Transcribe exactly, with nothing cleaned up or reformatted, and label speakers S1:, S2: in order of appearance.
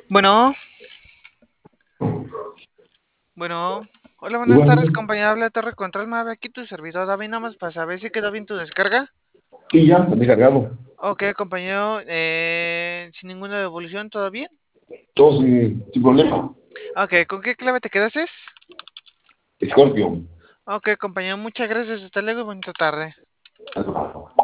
S1: Bueno, bueno. Hola, buenas tardes,
S2: Igual,
S1: compañero. Habla de Torre Control. Me habla aquí tu servidor David, nada más para saber si quedó bien tu descarga.
S2: sí, ya, me he cargado.
S1: Ok, compañero. Eh, sin ninguna devolución, ¿todo bien?
S2: Todo sin, sin problema.
S1: Ok, ¿con qué clave te quedaste?
S2: Scorpio.
S1: Ok, compañero, muchas gracias. Hasta luego y bonita tarde.